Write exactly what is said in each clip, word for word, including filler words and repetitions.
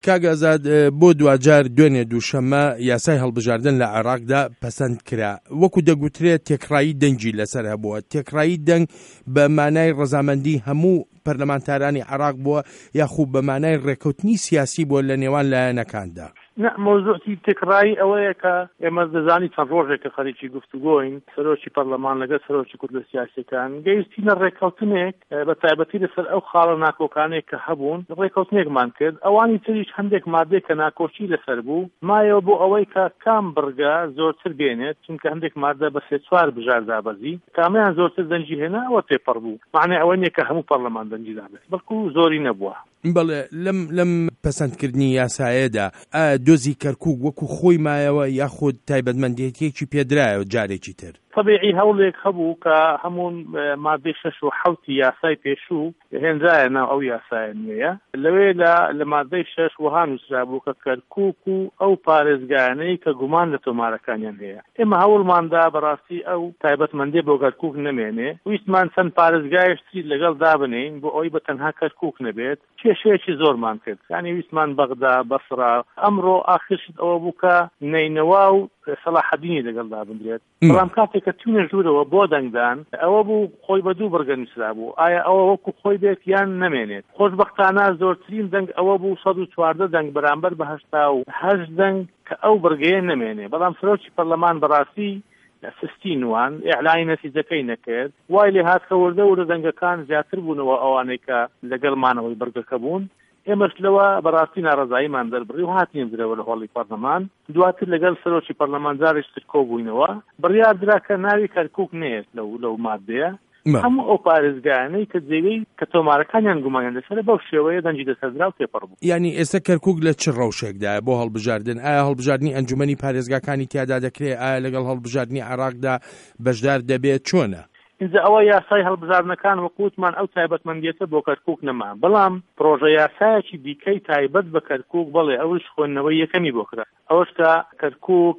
کاگازاد بۆ دوجار دوێنێ دووشەمە یاسای هەڵبژاردن لە عێراقدا پەسەند کرا. وەکو دەگوترێت تێکڕایی دەنگی لەسەر هەبووە. تێکڕایی دەنگ بە مانای ڕەزامەندی هەموو پەرلەمانتارانی عێراق بووە یاخوو بە مانای ڕێکەوتنی سیاسی بووە لە نێوان لایەنەکاندا؟ نه، مۆزوعی تێکڕایی ئەوەیە کە ئێمە دەزانی چەند ڕۆژێک کە خەریکی گفتوگۆین سەرۆکی پەرلەمان لەگەڵ سەرۆکی کورد سیاسیەکان گەیشتینە ڕێکەوتنێک بە تایبەتی لەسەر ئەو خاڵە ناکۆکانێک کە هەبوون ڕێکەوتنێکمان کرد. ئەوانی تریش هەندێک مادەی کە ناکۆچی لەسەر بوو مایەوە بۆ ئەوەی کە کام بڕگە زۆرتر بێنێت، چونکە هەندێک مادە بە سێ چوار بژار دابەزی، کامیان زۆرتر دەنجی هێنا ئەوە تێپەڕ بوو. معنی ئەوە نییە کە هەموو پەرلەمان دەنجی دابێت، بەڵکو زۆری نەبووە. بەڵێ لەم لەم پەسەندکردنی یاسایەدا دۆزی کەرکووک وەکو خۆی مایەوە یاخود تایبەتمەندێتیەکی پێدرایەوە جارێکی تر؟ طبیعی هەوڵێک هەبوو کە هەموون مادەی شەش و حەوتی یاسای پێشوو هێنرایە ناو ئەو یاسایە نوێیە. لەوێ لە مادەی شەش وەها نووسرا بوو کە کەرکووک و ئەو پارێزگایانەی کە گومان لە تۆمارەکانیان هەیە. ئێمە هەوڵماندا بەڕاستی ئەو تایبەتمەندی بۆ کەرکووک نەمێنێ، ویستمان چەند پارێزگایشتری لەگەڵ دابنین بۆ ئەوی بە تەنها کەرکووک نەبێت. کێشەیەکی زۆرمان کرد، یعنی ویستمان بەغدا، بەسڕا. ئەمڕۆ ئاخرشت ئەوە بوو کە نەینەوا و سەلاحەدینی لەگەڵدا بندرێت. بەڵام کاتێک کە چوونە ژوورەوە بۆ دەنگدان ئەوە بوو خۆی بە دوو بەرگە نووسرا بوو. ئایا ئەوە وەکو خۆی بێت یان نەمێنێت؟ خۆشبەختانە زۆرترین دەنگ ئەوە بوو سەد و چواردە دەنگ بەرامبەر بە هەشتا و هەشت دەنگ کە ئەو بەرگەیە نەمێنێ. بەڵام سەرۆکی پەرلەمان بەڕاستی سستی نوان ئیعلانی نەتیجەکەی نەکرد، وای لێ هات کە وردە وردە دەنگەکان زیاتر بوونەوە ئەوانەی کە لەگەڵمانەوەی بەرگەکە بوون. ئێمەش لەوە بەڕاستی ناڕەزاییمان دەربڕی و هاتین درەوە لە هۆڵی پەرلەمان. دواتر لەگەڵ سەرۆکی پەرلەمان جارێک تر کۆبووینەوە، بڕیار درا کە ناوی کەرکووک نێت لەو لەو مادەیە. هەموو ئەو پارێزگایانەی کە جێگەی کە تۆمارەکانیان گومانیان لەسەرە بەو شێوەیە دەنجی دەسەردرا و تێپەڕ بوو. یعنی ئێستا کەرکووک لە چ ڕەوشێکدایە بۆ هەڵبژاردن؟ ئایا هەڵبژاردننی ئەنجومەنی پارێزگاکانی تیادا دەکرێت؟ ئایا لەگەڵ هەڵبژاردننی عێراقدا بەشدار دەبێت؟ چۆنە؟ اینجا ئەوە یاسای هەڵبژاردنەکان وەکووتمان ئەو تایبەتمەندیەتە بۆ کەرکووک نەما، بەڵام پرۆژە یاسایەکی دیکەی تایبەت بە کەرکووک بڵێ ئەوش خوێندنەوەی یەکەمی بۆ کرا. ئەوەش کە کەرکووک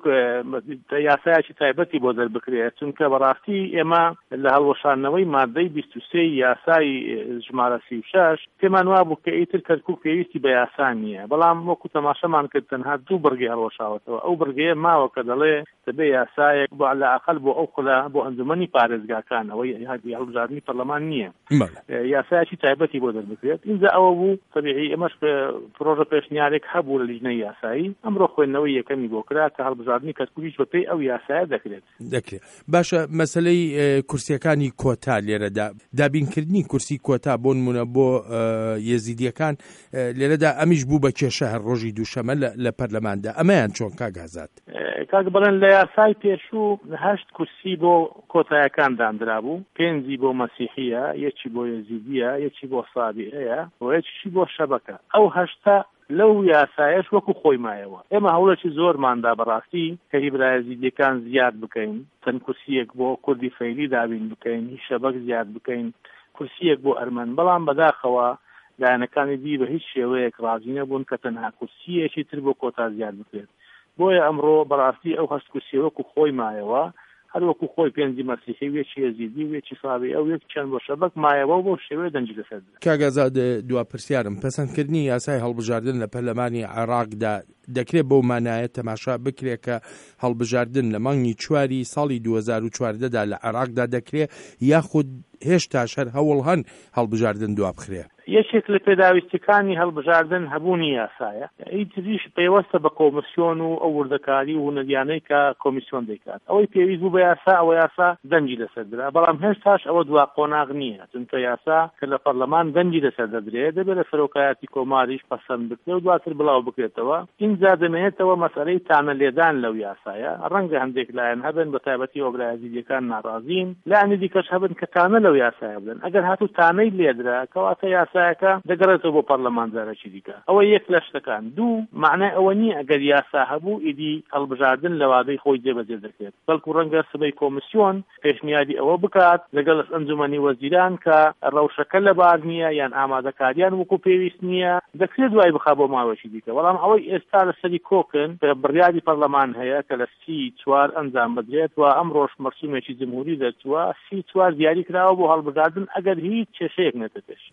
یاسایەکی تایبەتی بۆ دەربکرێت، چونکە بەڕاستی ئێمە لە هەڵوەشاندنەوەی مادەی بیست و سێ یاسای ژمارە سی و شەش پێمان وا بوو کە ئیتر کەرکووک پێویستی بە یاسا نییە، بەڵام وەکو تەماشەمان کرد تەنها دوو بەرگی هەڵوەشاوەتەوە. ئەو بەرگەیە ماوە کە دەڵێ دەبێ یاسایەک بۆ لەئاقل بۆ ئەو خولە بۆ ئەنجومەنی پارێزگاکان ئەوەی هادی هەڵبژاردننی پەرلەمان نییە، یاسایەکی تایبەتی بۆ دەربکرێت. اینجا ئەوە بوو طبیعی ئێمەش پرۆژە پێشنیارێک هەبوو لە لیژنەی یاسایی، ئەمڕۆ خوێندنەوەی یەکەمی بۆ کرا کە هەڵبژاردننی کەرکووکیش بەپێی ئەو یاسایە دەکرێت. دەکرێت. باشە، مەسەلەی کورسیەکانی کۆتا لێرەدا، دابینکردنی کورسی کۆتا بۆ نمونە بۆ یەزیدیەکان لێرەدا ئەمیش بوو بە کێشە هەر ڕۆژی دووشەمە لە پەرلەماندا. ئەمەیان چۆن کاگازات؟ کاک بڵێن لە یاسای پێشوو هەشت کورسی بۆ کۆتایەکان دانرا بوو، پێنجی بۆ مەسیحیە، یەکی بۆ یەزیدیە، یەکی بۆ سابیعەیە و یەکیشی بۆ شەبەکە. ئەو هەشتا لەو یاسایەش وەکو خۆی مایەوە. ئێمە هەوڵێکی زۆرماندا بەڕاستی کە هیبرا یەزیدیەکان زیاد بکەین، چەند کورسیەک بۆ کوردی فەیلی دابین بکەین، هیچ شەبەک زیاد بکەین، کورسیەک بۆ ئەرمەن. بەڵام بەداخەوە لایەنەکانی دی بە هیچ شێوەیەک ڕازی نەبوون کە تەنها کورسیەکی تر بۆ کۆتا زیاد بکرێت. بۆیە ئەمڕۆ بەڕاستی ئەو هەشت کورسی وەکو خۆی مایەوە، هەر وەکو خۆی پێنجی مەسیحی و یەکی یەزیدی و یەکی سابیعە و یەک چەند بۆ شەبەک مایەوە و بۆ شێوەیە دەنجی لەسەردرا. کاگازاد دوا پرسیارم، پەسەندکردنی یاسای هەڵبژاردن لە پەرلەمانی عێراقدا دەکرێت بەو مانایە تەماشا بکرێت کە هەڵبژاردن لە مانگی چواری ساڵی دوو هەزار و چواردەدا لە عێراقدا دەکرێت یاخود هێشتا شەر هەوڵ هەن هەڵبژاردن دوا بخرێت؟ یەکێک لە پێداویستەکانی هەڵبژاردن هەبوونی یاسایە. ئیتریش پێوەستە بە کۆمیسیۆن و ئەو وردەکاری و هونەریانەی کە کۆمیسیۆن دەیکات. ئەوەی پێویست بوو بە یاسا ئەوە یاسا دەنجی لەسەردرا، بەڵام هێشتاش ئەوە دوا قۆناغ نییە، چونکە یاسا کە لە پەرلەمان دەنجی لەسەردەدرێت دەبێت لە سەرۆکایەتی کۆماریش پەسەند بکرێت و دواتر بڵاو بکرێتەوە. اینجا دەمێنێتەوە مەسەلەی تانە لێدان لەو یاسایە. ڕەنگە هەندێک لایەن هەبن بە تایبەتی ئۆبرا یەزیدیەکان ناڕازین، لایەنی دیکەش هەبن کە تانە لەو یاسایە بدەن. ئەگەر هاتوو تانەی لێدرا کەواتە یاسایەکە دەگەڕێتەوە بۆ پەرلەمان جارێکی دیکە. ئەوە یەک لە شتەکان. دوو، معنای ئەوە نییە ئەگەر یاسا هەبوو ئیدی هەڵبژاردن لە وادەی خۆی جێبەجێ دەکرێت، بەڵکو ڕەنگە سبەی کۆمیسیۆن پێشنیاری ئەوە بکات لەگەڵ ئەنجومەنی وەزیران کە ڕەوشەکە لە بار نییە یان ئامادەکاریان وەکو پێویست نییە، دەکرێت دوای بخا بۆ ماوەیەکی دیکە. بەڵام ئەوەی ئێستا لەسەری کۆکن بڕیاری پەرلەمان هەیە کە لە سی چوار ئەنجام بدرێت و ئەم ڕۆژ مەرسومێکی جمهوری دەچووە سی چوار دیاری کراوە بۆ هەڵبژاردن ئەگەر هیچ کێشەیەک نەتەتش. ئازادە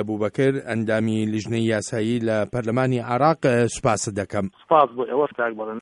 ئەبوبەکر ئەندامی لیژنەی یاسایی لە پەرلەمانی عێراق سوپاس دەکەم. سپاس بۆ ئێوە.